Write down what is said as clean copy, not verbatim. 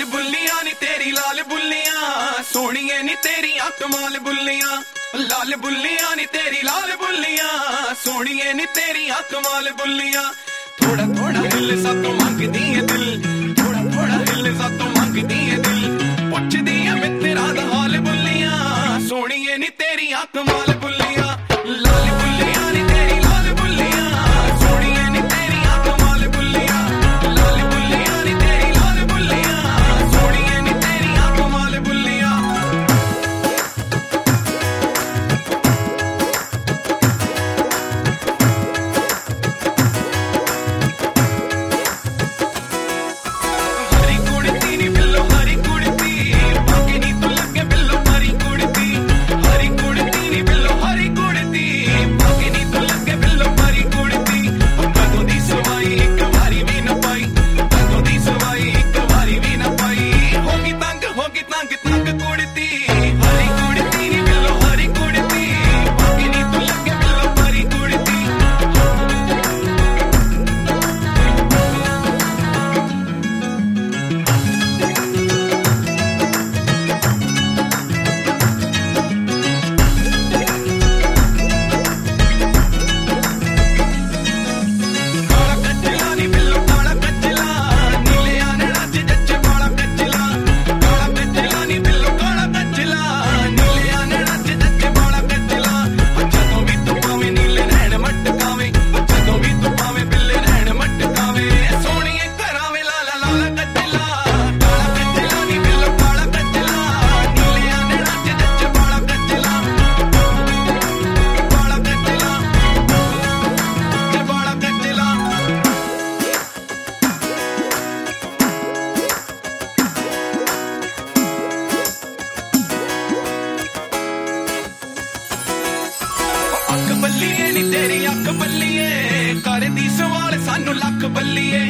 बुल्लियां नी तेरी लाल बुल्लियां, सोहणिए नी तेरी कमाल बुल्लियां। लाल बुल्लियां नी तेरी लाल बुल्लियां, सोहणिए नी तेरी कमाल बुल्लियां। थोड़ा थोड़ा हिल सा तो मंगदी है दिल, थोड़ा थोड़ा हिल सा तो मंगदी है दिल। पुछदी है मैं तेरा दा हाल बुल्लियां, सोहणिए नी तेरी कमाल बुल्लियां। लाल बुल्लियां नी तेरी लाल बुल्लियां, सोहणिए नी तेरी कमाल बुल्लियां। लाल बुल्लियां नी तेरी लाल बुल्लियां, सोहणिए नी तेरी कमाल बुल्लियां। बल्लिए नी तेरी अख बल्लिए, करदी सवाल सानू लख बल्लिए।